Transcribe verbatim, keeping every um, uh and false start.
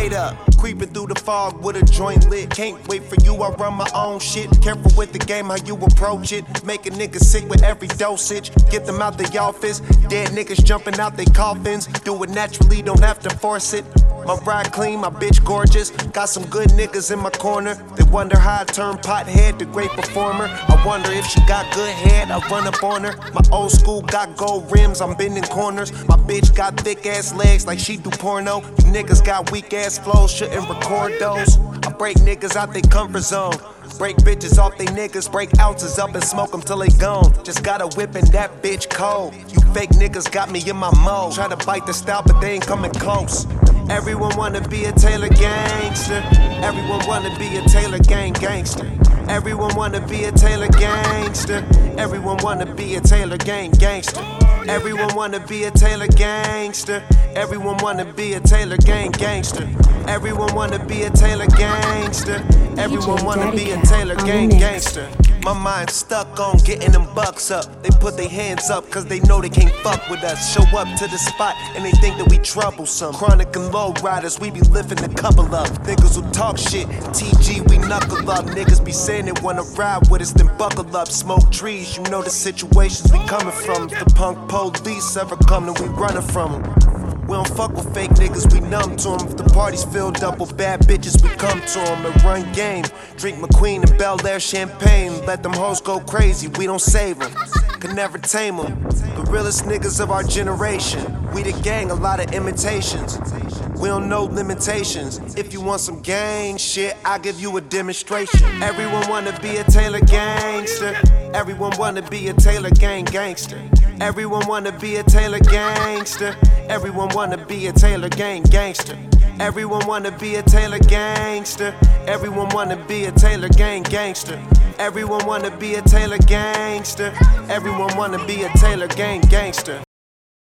Wait up, creeping through the fog with a joint lit. Can't wait for you, I run my own shit. Careful with the game, how you approach it. Make a nigga sick with every dosage. Get them out the office. Dead niggas jumping out they coffins. Do it naturally, don't have to force it. My ride clean, my bitch gorgeous. Got some good niggas in my corner. They wonder how I turn pothead to great performer. I wonder if she got good head, I run up on her. My old school got gold rims, I'm bending corners. My bitch got thick ass legs like she do porno. You niggas got weak ass flows, shouldn't record those. I break niggas out they comfort zone. Break bitches off they niggas, break ounces up and smoke them till they gone. Just got a whip and that bitch cold. You fake niggas got me in my mode. Try to bite the style but they ain't coming close. Everyone wanna be a Taylor gangster. Everyone wanna be a Taylor gang gangster. Everyone wanna be a Taylor gangster. Everyone wanna be a Taylor gang gangster. Everyone wanna be a Taylor gangster. Everyone wanna be a Taylor gang gangster. Everyone wanna be a Taylor gangster. Everyone wanna be a Taylor gang gangster. My mind's stuck on getting them bucks up. They put their hands up cause they know they can't fuck with us. Show up to the spot and they think that we troublesome. Chronic and low riders, we be lifting a couple up. Niggas who talk shit, T G we knuckle up. Niggas be saying they wanna ride with us, then buckle up. Smoke trees, you know the situations we coming from. If the punk police ever come, then we running from them. We don't fuck with fake niggas, we numb to them. If the party's filled up with bad bitches, we come to them and run game. Drink McQueen and Bel Air champagne. Let them hoes go crazy, we don't save them. Could never tame them. The realest niggas of our generation. We the gang, a lot of imitations. We don't know limitations. If you want some gang shit, I'll give you a demonstration. Everyone wanna be a Taylor gangster. Everyone wanna be a Taylor gang gangster. Everyone wanna be a Taylor gangster. Everyone wanna be a Taylor gang gangster. Everyone wanna be a Taylor gangster. Everyone wanna be a Taylor gang gangster. Everyone wanna be a Taylor gangster. Everyone wanna be a Taylor gang gangster.